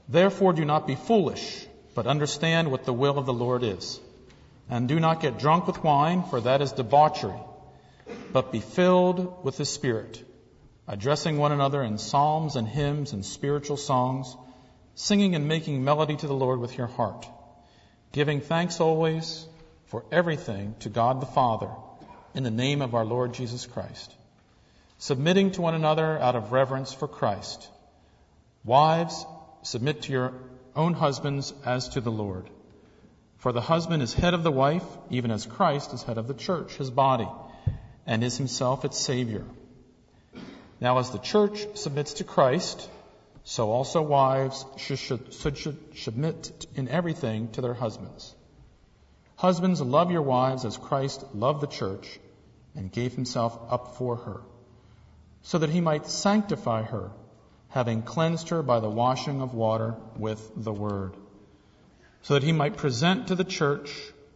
Therefore do not be foolish, but understand what the will of the Lord is. And do not get drunk with wine, for that is debauchery, but be filled with the Spirit, addressing one another in psalms and hymns and spiritual songs, singing and making melody to the Lord with your heart, giving thanks always for everything to God the Father in the name of our Lord Jesus Christ, submitting to one another out of reverence for Christ. Wives, submit to your own husbands as to the Lord. For the husband is head of the wife, even as Christ is head of the church, his body, and is himself its Savior. Now as the church submits to Christ, so also wives should submit in everything to their husbands. Husbands, love your wives as Christ loved the church and gave himself up for her, so that he might sanctify her, having cleansed her by the washing of water with the word, so that he might present the church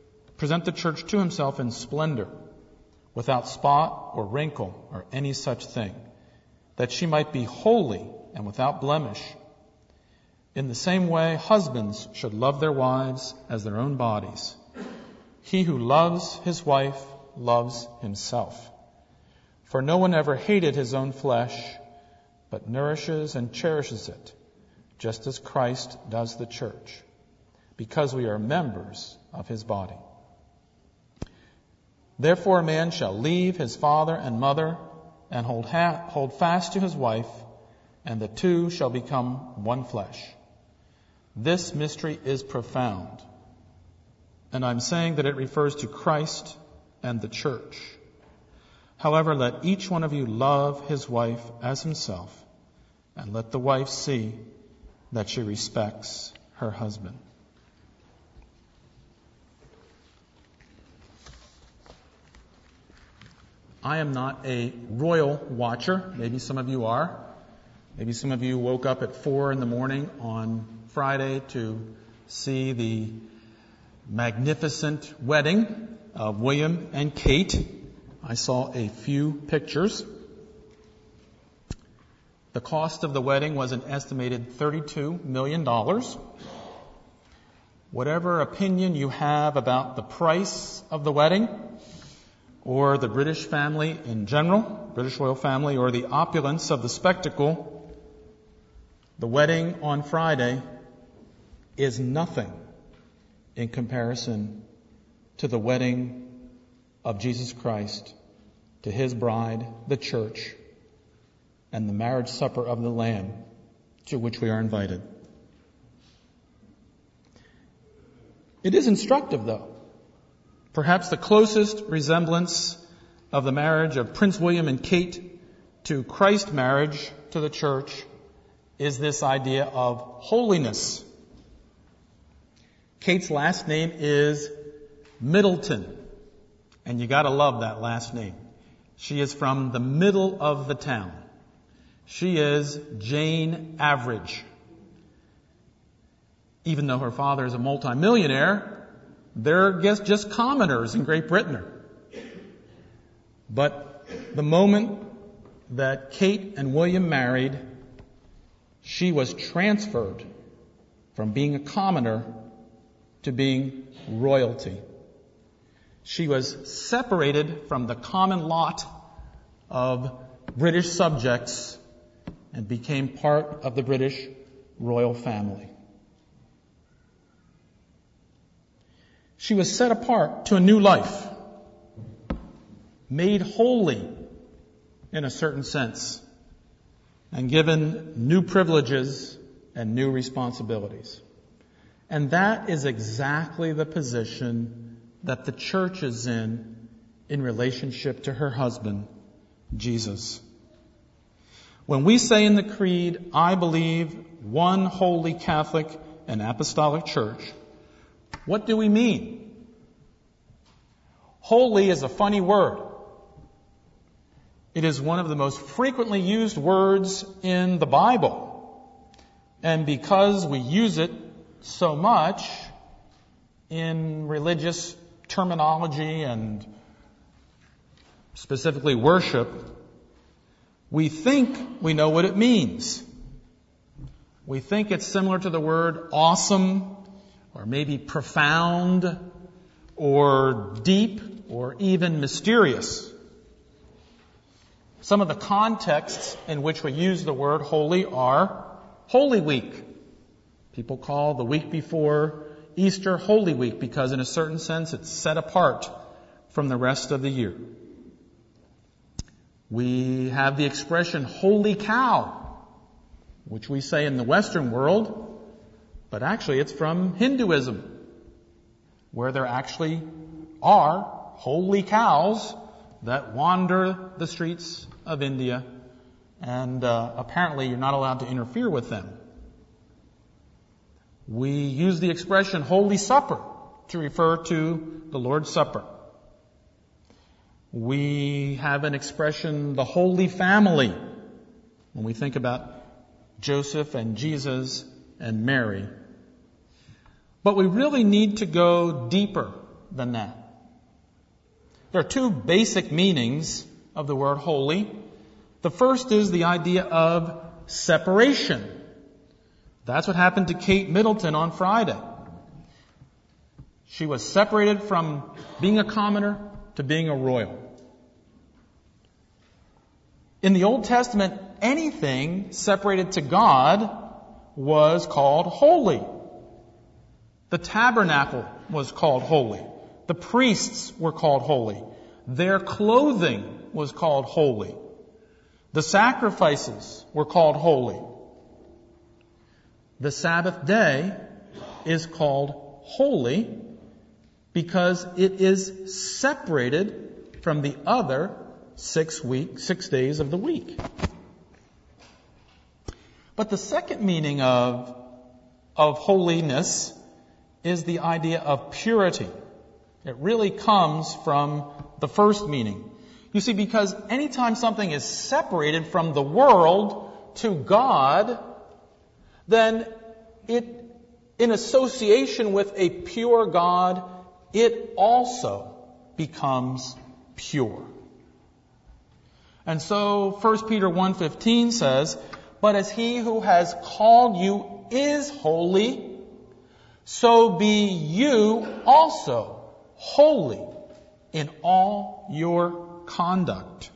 to himself in splendor, without spot or wrinkle or any such thing, that she might be holy and without blemish. In the same way, husbands should love their wives as their own bodies. He who loves his wife loves himself. For no one ever hated his own flesh, but nourishes and cherishes it, just as Christ does the church, because we are members of his body. Therefore a man shall leave his father and mother and hold fast to his wife, and the two shall become one flesh. This mystery is profound, and I'm saying that it refers to Christ and the church. However, let each one of you love his wife as himself, and let the wife see that she respects her husband. I am not a royal watcher. Maybe some of you are. Maybe some of you woke up at 4 a.m. on Friday to see the magnificent wedding of William and Kate. I saw a few pictures. The cost of the wedding was an estimated $32 million. Whatever opinion you have about the price of the wedding, or the British family in general, British royal family, or the opulence of the spectacle, the wedding on Friday is nothing in comparison to the wedding of Jesus Christ to his bride, the church, and the marriage supper of the Lamb to which we are invited. It is instructive, though. Perhaps the closest resemblance of the marriage of Prince William and Kate to Christ's marriage to the church is this idea of holiness. Kate's last name is Middleton, and you gotta love that last name. She is from the middle of the town. She is Jane Average. Even though her father is a multimillionaire, they're just commoners in Great Britain. But the moment that Kate and William married, she was transferred from being a commoner to being royalty. She was separated from the common lot of British subjects and became part of the British royal family. She was set apart to a new life, made holy in a certain sense, and given new privileges and new responsibilities. And that is exactly the position that the church is in relationship to her husband, Jesus. When we say in the Creed, I believe one holy Catholic and Apostolic Church, what do we mean? Holy is a funny word. It is one of the most frequently used words in the Bible. And because we use it so much in religious terminology and specifically worship, we think we know what it means. We think it's similar to the word awesome, or maybe profound, or deep, or even mysterious. Some of the contexts in which we use the word holy are Holy Week. People call the week before Easter Holy Week because in a certain sense it's set apart from the rest of the year. We have the expression holy cow, which we say in the Western world, but actually it's from Hinduism, where there actually are holy cows that wander the streets of India, and apparently you're not allowed to interfere with them. We use the expression Holy Supper to refer to the Lord's Supper. We have an expression, the Holy Family, when we think about Joseph and Jesus and Mary. But we really need to go deeper than that. There are two basic meanings of the word holy. The first is the idea of separation. That's what happened to Kate Middleton on Friday. She was separated from being a commoner to being a royal. In the Old Testament, anything separated to God was called holy. The tabernacle was called holy. The priests were called holy. Their clothing was called holy. The sacrifices were called holy. The Sabbath day is called holy because it is separated from the other 6 days of the week. But the second meaning of holiness is the idea of purity. It really comes from the first meaning. You see, because anytime something is separated from the world to God, then in association with a pure God, it also becomes pure. And so 1 Peter 1:15 says, "But as he who has called you is holy, so be you also holy in all your conduct."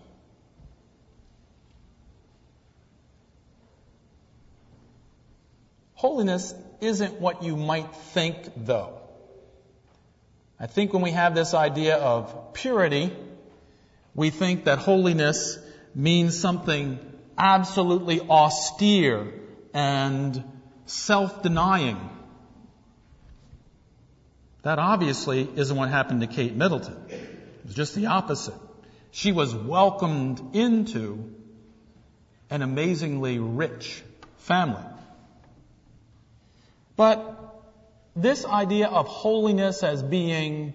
Holiness isn't what you might think, though. I think when we have this idea of purity, we think that holiness means something absolutely austere and self-denying. That obviously isn't what happened to Kate Middleton. It was just the opposite. She was welcomed into an amazingly rich family. But this idea of holiness as being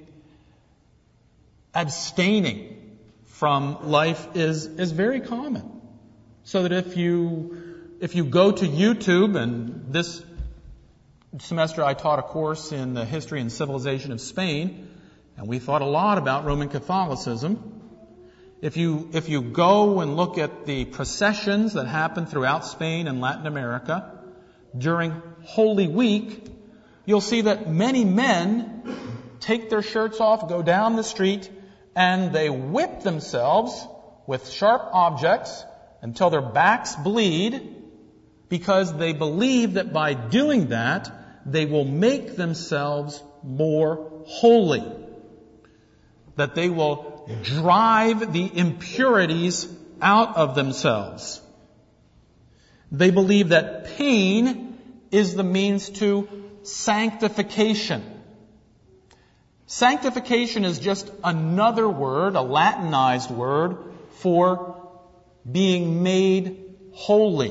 abstaining from life is very common. So that if you go to YouTube, and this semester I taught a course in the history and civilization of Spain, and we thought a lot about Roman Catholicism. If you go and look at the processions that happen throughout Spain and Latin America during Holy Week, you'll see that many men take their shirts off, go down the street, and they whip themselves with sharp objects until their backs bleed, because they believe that by doing that, they will make themselves more holy. That they will drive the impurities out of themselves. They believe that pain is the means to sanctification. Sanctification is just another word, a Latinized word, for being made holy.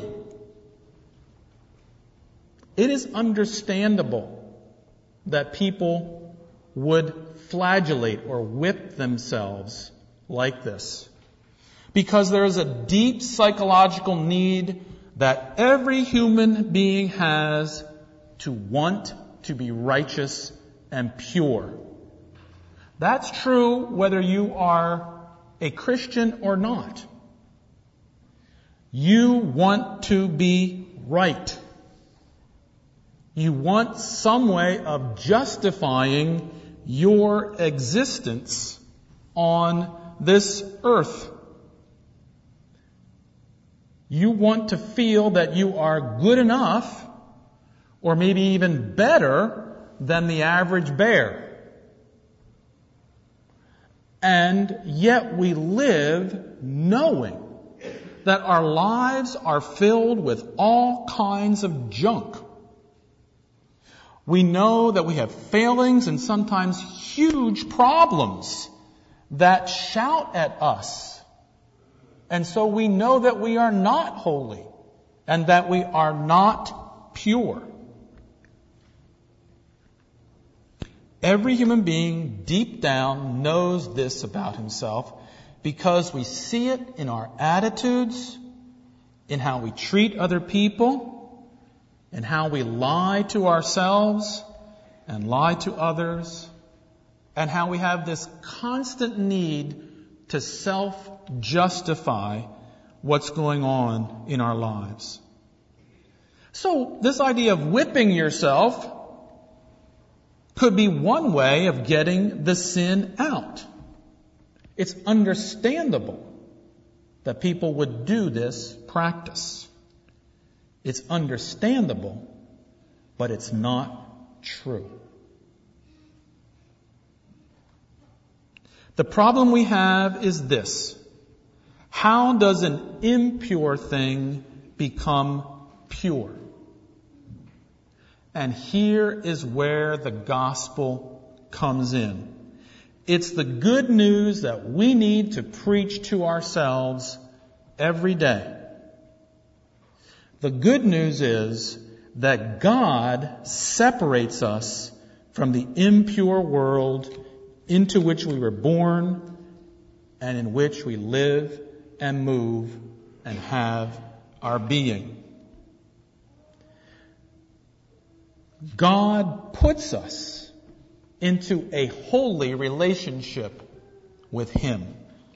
It is understandable that people would flagellate or whip themselves like this, because there is a deep psychological need that every human being has to want to be righteous and pure. That's true whether you are a Christian or not. You want to be right. You want some way of justifying your existence on this earth. You want to feel that you are good enough, or maybe even better than the average bear. And yet we live knowing that our lives are filled with all kinds of junk. We know that we have failings and sometimes huge problems that shout at us. And so we know that we are not holy and that we are not pure. Every human being deep down knows this about himself because we see it in our attitudes, in how we treat other people, in how we lie to ourselves and lie to others, and how we have this constant need to self-justify what's going on in our lives. So this idea of whipping yourself could be one way of getting the sin out. It's understandable that people would do this practice. It's understandable, but it's not true. The problem we have is this: how does an impure thing become pure? And here is where the gospel comes in. It's the good news that we need to preach to ourselves every day. The good news is that God separates us from the impure world into which we were born and in which we live and move and have our being. God puts us into a holy relationship with Him.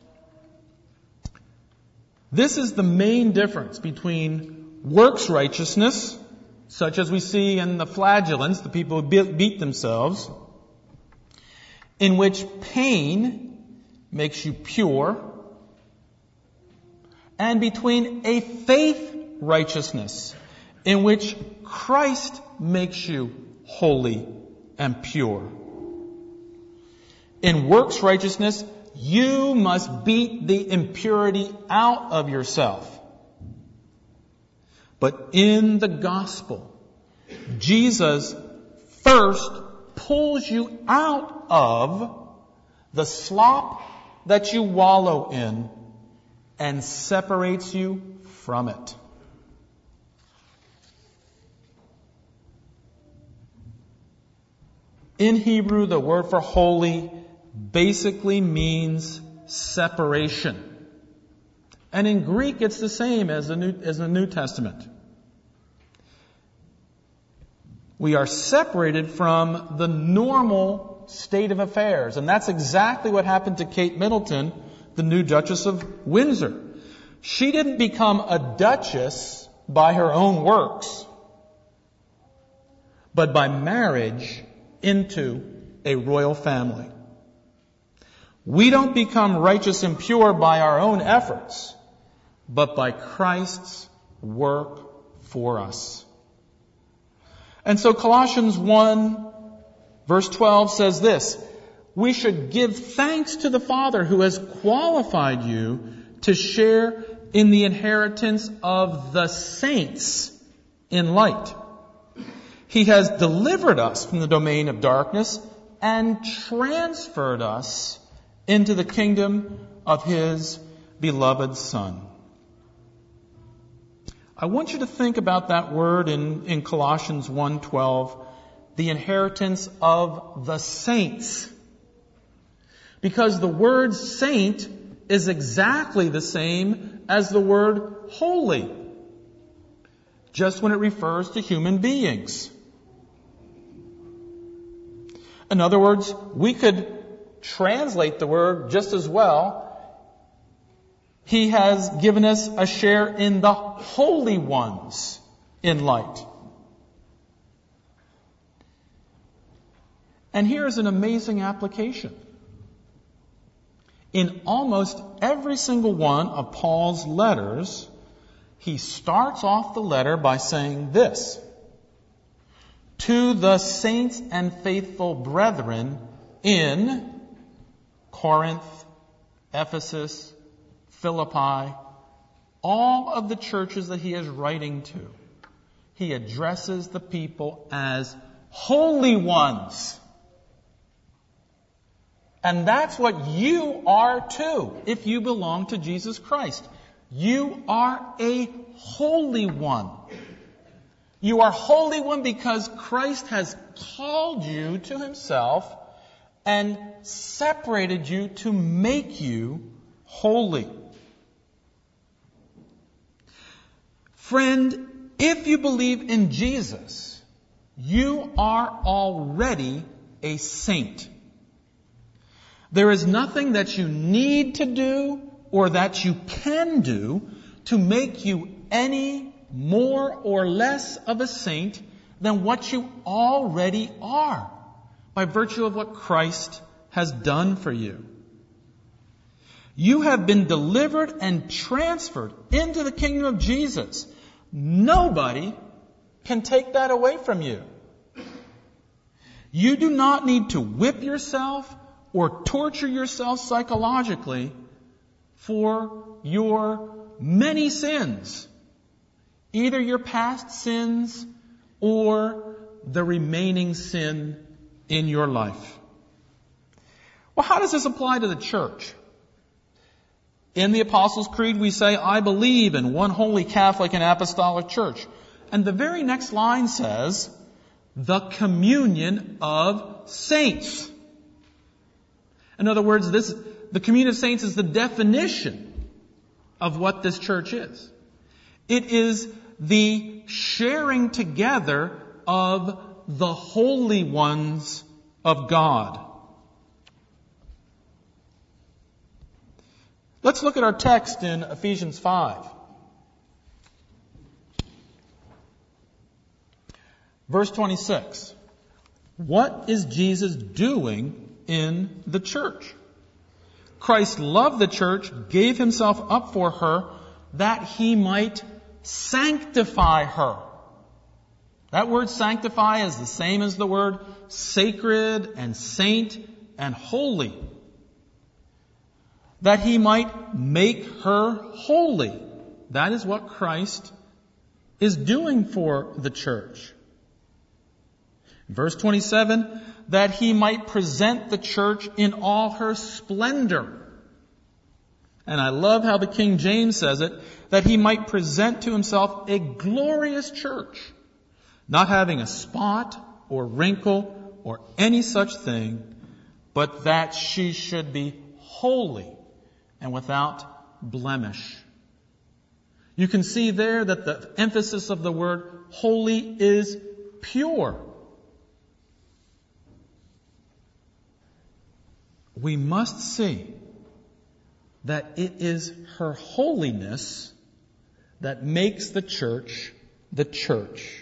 This is the main difference between works righteousness, such as we see in the flagellants, the people who beat themselves, in which pain makes you pure, and between a faith righteousness, in which Christ makes you holy and pure. In works righteousness, you must beat the impurity out of yourself. But in the gospel, Jesus first pulls you out of the slop that you wallow in and separates you from it. In Hebrew, the word for holy basically means separation. And in Greek, it's the same as the New Testament. We are separated from the normal state of affairs. And that's exactly what happened to Kate Middleton, the new Duchess of Windsor. She didn't become a duchess by her own works, but by marriage into a royal family. We don't become righteous and pure by our own efforts, but by Christ's work for us. And so Colossians 1 verse 12 says this: we should give thanks to the Father who has qualified you to share in the inheritance of the saints in light. He has delivered us from the domain of darkness and transferred us into the kingdom of His beloved Son. I want you to think about that word in Colossians 1:12, the inheritance of the saints. Because the word saint is exactly the same as the word holy, just when it refers to human beings. In other words, we could translate the word just as well: He has given us a share in the holy ones in light. And here's an amazing application. In almost every single one of Paul's letters, he starts off the letter by saying this: to the saints and faithful brethren in Corinth, Ephesus, Philippi, all of the churches that he is writing to, he addresses the people as holy ones. And that's what you are too, if you belong to Jesus Christ. You are a holy one. You are holy one because Christ has called you to himself and separated you to make you holy. Friend, if you believe in Jesus, you are already a saint. There is nothing that you need to do or that you can do to make you any more or less of a saint than what you already are, by virtue of what Christ has done for you. You have been delivered and transferred into the kingdom of Jesus. Nobody can take that away from you. You do not need to whip yourself or torture yourself psychologically for your many sins, either your past sins or the remaining sin in your life. Well, how does this apply to the church? In the Apostles' Creed, we say, I believe in one holy Catholic and Apostolic Church. And the very next line says, the communion of saints. In other words, the communion of saints is the definition of what this church is. It is the sharing together of the holy ones of God. Let's look at our text in Ephesians 5. Verse 26. What is Jesus doing in the church? Christ loved the church, gave himself up for her, that he might sanctify her. That word sanctify is the same as the word sacred and saint and holy. That he might make her holy. That is what Christ is doing for the church. Verse 27, that he might present the church in all her splendor. And I love how the King James says it, that he might present to himself a glorious church, not having a spot or wrinkle or any such thing, but that she should be holy and without blemish. You can see there that the emphasis of the word holy is pure. We must see that it is her holiness that makes the church the church.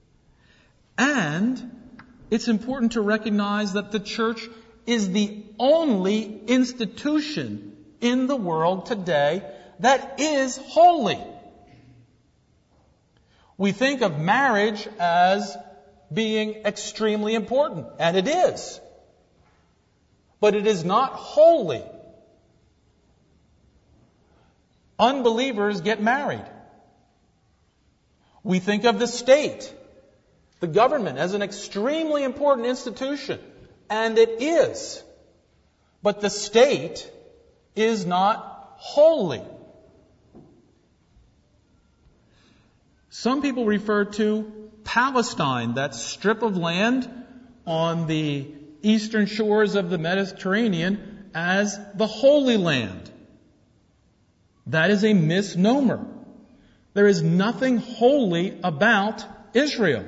And it's important to recognize that the church is the only institution in the world today that is holy. We think of marriage as being extremely important, and it is. But it is not holy. Unbelievers get married. We think of the state, the government, as an extremely important institution, and it is. But the state is not holy. Some people refer to Palestine, that strip of land on the eastern shores of the Mediterranean, as the Holy Land. That is a misnomer. There is nothing holy about Israel.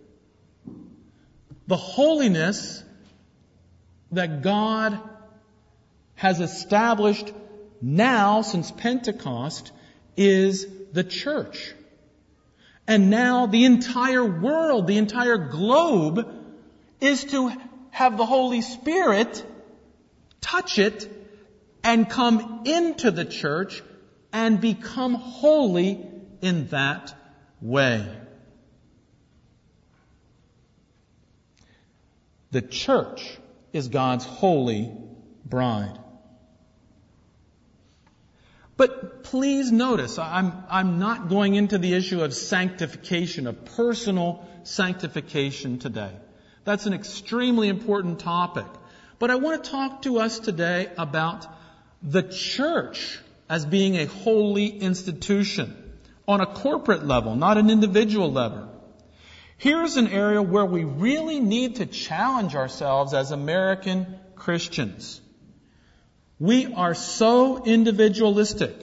The holiness that God has established now since Pentecost is the church. And now the entire world, the entire globe, is to have the Holy Spirit touch it and come into the church and become holy in that way. The church is God's holy bride. But please notice, I'm not going into the issue of sanctification, of personal sanctification today. That's an extremely important topic. But I want to talk to us today about the church as being a holy institution on a corporate level, not an individual level. Here's an area where we really need to challenge ourselves as American Christians. We are so individualistic.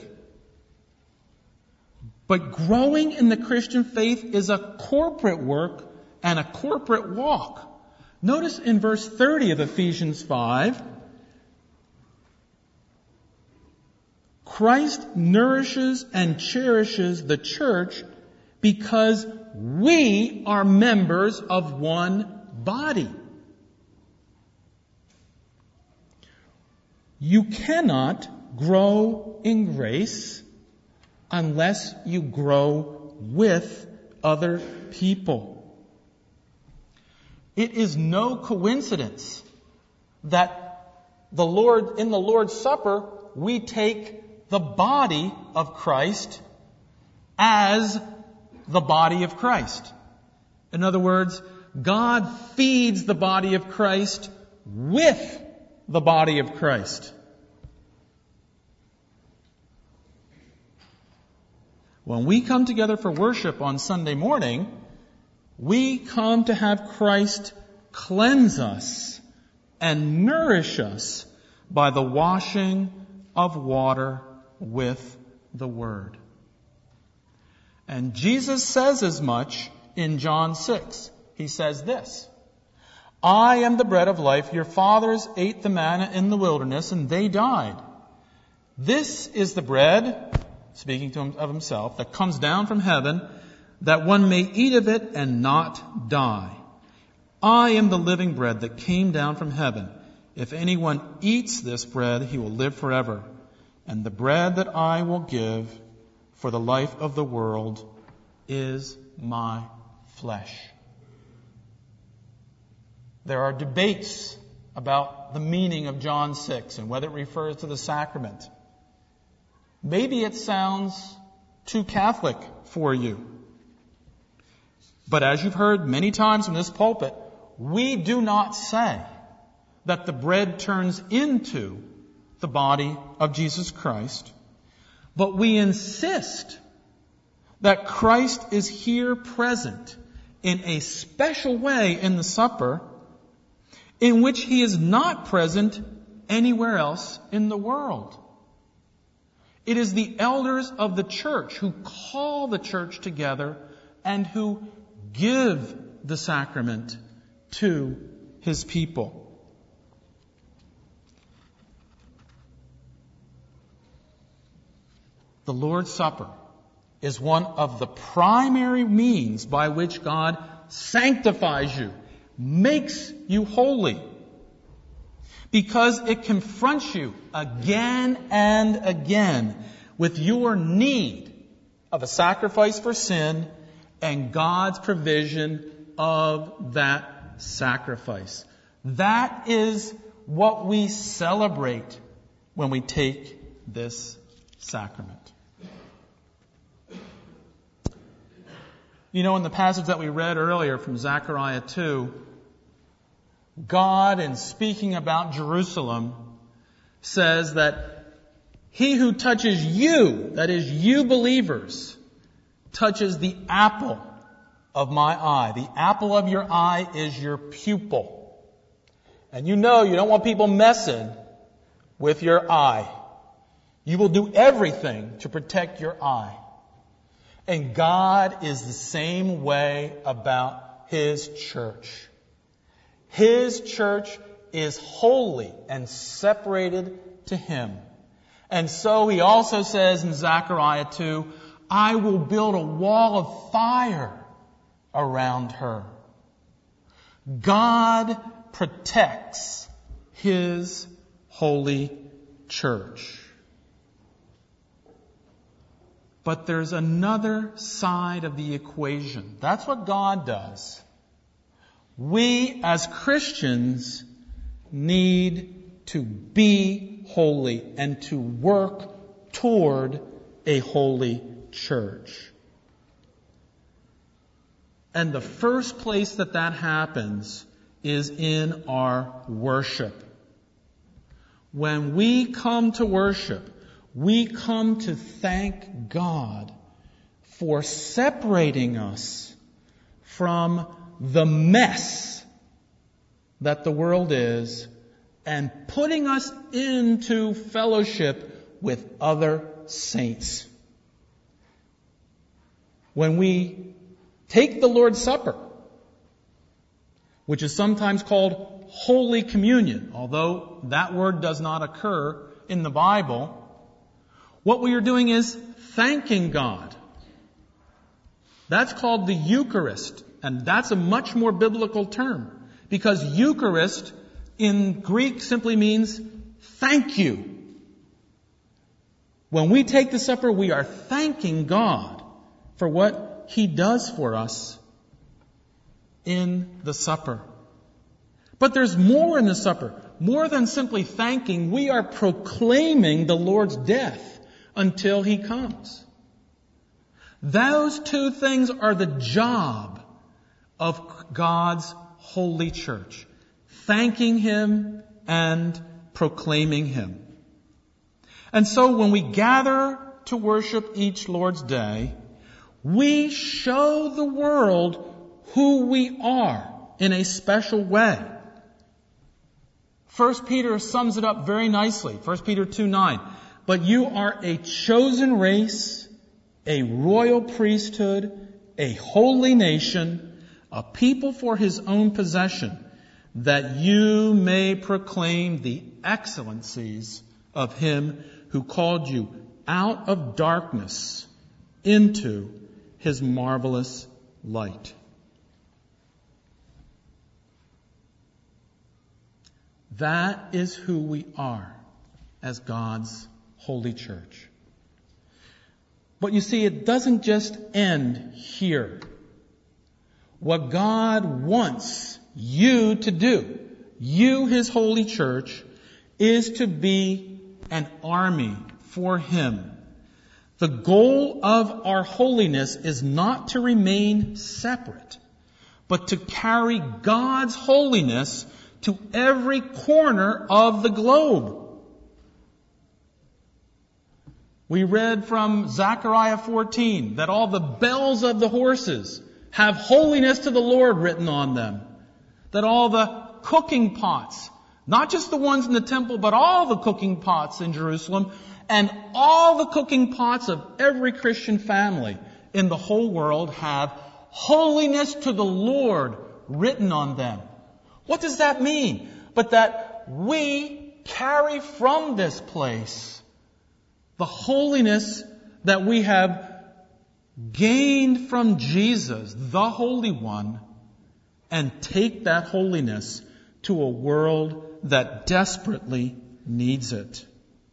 But growing in the Christian faith is a corporate work and a corporate walk. Notice in verse 30 of Ephesians 5, Christ nourishes and cherishes the church because we are members of one body. You cannot grow in grace unless you grow with other people. It is no coincidence that in the Lord's Supper, we take the body of Christ as the body of Christ. In other words, God feeds the body of Christ with the body of Christ. When we come together for worship on Sunday morning, we come to have Christ cleanse us and nourish us by the washing of water with the Word. And Jesus says as much in John 6. He says this, I am the bread of life. Your fathers ate the manna in the wilderness and they died. This is the bread, speaking of himself, that comes down from heaven, that one may eat of it and not die. I am the living bread that came down from heaven. If anyone eats this bread, he will live forever. And the bread that I will give for the life of the world is my flesh. There are debates about the meaning of John 6 and whether it refers to the sacrament. Maybe it sounds too Catholic for you. But as you've heard many times from this pulpit, we do not say that the bread turns into the body of Jesus Christ, but we insist that Christ is here present in a special way in the supper in which he is not present anywhere else in the world. It is the elders of the church who call the church together and who give the sacrament to his people. The Lord's Supper is one of the primary means by which God sanctifies you, makes you holy, because it confronts you again and again with your need of a sacrifice for sin and God's provision of that sacrifice. That is what we celebrate when we take this sacrament. You know, in the passage that we read earlier from Zechariah 2, God, in speaking about Jerusalem, says that he who touches you, that is you believers, touches the apple of my eye. The apple of your eye is your pupil. And you know you don't want people messing with your eye. You will do everything to protect your eye. And God is the same way about his church. His church is holy and separated to him. And so he also says in Zechariah 2, I will build a wall of fire around her. God protects His holy church. But there's another side of the equation. That's what God does. We as Christians need to be holy and to work toward a holy church. And the first place that happens is in our worship. When we come to worship, we come to thank God for separating us from the mess that the world is and putting us into fellowship with other saints. When we take the Lord's Supper, which is sometimes called Holy Communion, although that word does not occur in the Bible, what we are doing is thanking God. That's called the Eucharist, and that's a much more biblical term, because Eucharist in Greek simply means thank you. When we take the supper, we are thanking God for what He does for us in the supper. But there's more in the supper. More than simply thanking, we are proclaiming the Lord's death until He comes. Those two things are the job of God's holy church. Thanking Him and proclaiming Him. And so when we gather to worship each Lord's Day, we show the world who we are in a special way. 1 Peter sums it up very nicely. 1 Peter 2:9. But you are a chosen race, a royal priesthood, a holy nation, a people for His own possession, that you may proclaim the excellencies of Him who called you out of darkness into His marvelous light. That is who we are as God's holy church. But you see, it doesn't just end here. What God wants you to do, you, His holy church, is to be an army for Him. The goal of our holiness is not to remain separate, but to carry God's holiness to every corner of the globe. We read from Zechariah 14 that all the bells of the horses have holiness to the Lord written on them. That all the cooking pots, not just the ones in the temple, but all the cooking pots in Jerusalem, and all the cooking pots of every Christian family in the whole world have holiness to the Lord written on them. What does that mean? But that we carry from this place the holiness that we have gained from Jesus, the Holy One, and take that holiness to a world that desperately needs it.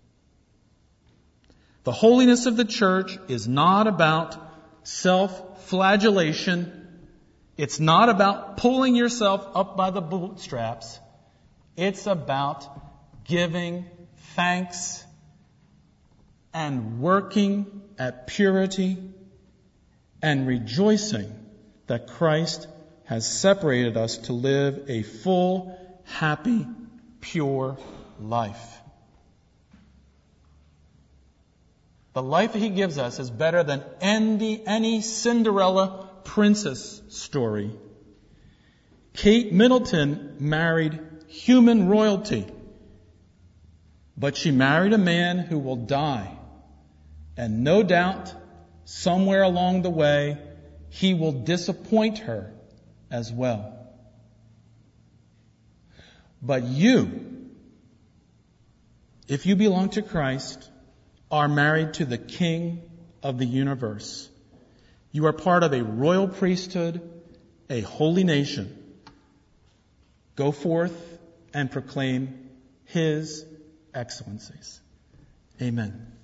The holiness of the church is not about self-flagellation. It's not about pulling yourself up by the bootstraps. It's about giving thanks and working at purity and rejoicing that Christ has separated us to live a full, happy, pure life. The life that He gives us is better than any Cinderella princess story. Kate Middleton married human royalty, but she married a man who will die. And no doubt, somewhere along the way, he will disappoint her as well. But you, if you belong to Christ, are married to the King of the universe. You are part of a royal priesthood, a holy nation, Go forth and proclaim His excellencies. Amen.